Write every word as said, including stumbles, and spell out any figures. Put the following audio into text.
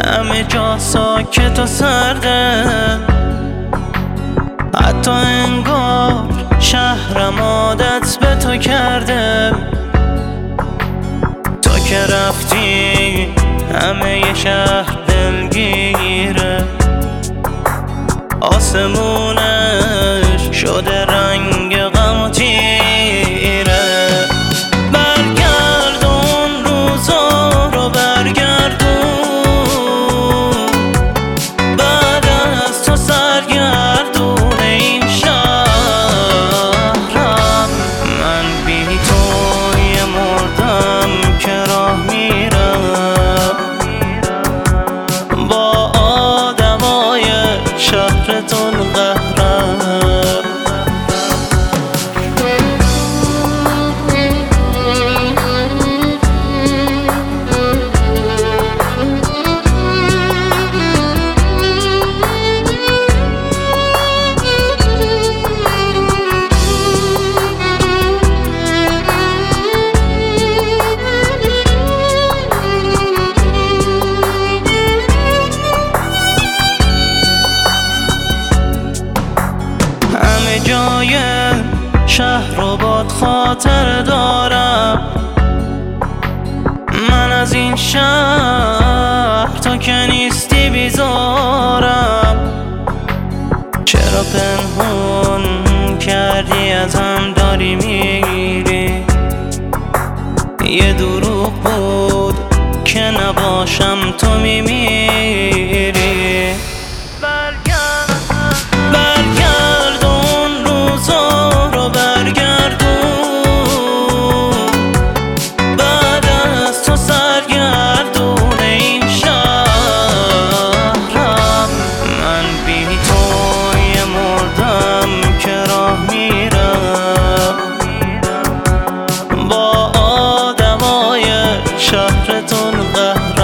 همه جا ساکت و سرده، حتی انگار شهرم عادت به تو کرده. تو که رفتی همه ی شهر دلگیره، آسمونش شده رنگ غم و تیره. برگردون روزا رو برگردون، بعد از تو سرگردون این شهرم. من بی توی مردم که راه میرم، با آدمای شهرتون قهرم. همه جای شهر رو باد خاطر دارم، من از این شهر تو که نیستی بیزارم. چرا پنهون کردی ازم داری میری؟ یه دروغ بود که نباشم تو میمیری. برگردون روزا رو برگردون، بعد از تو سرگردون این شهرم. من بی توی مردم که راه میرم، با آدمای شهرتون قهرم.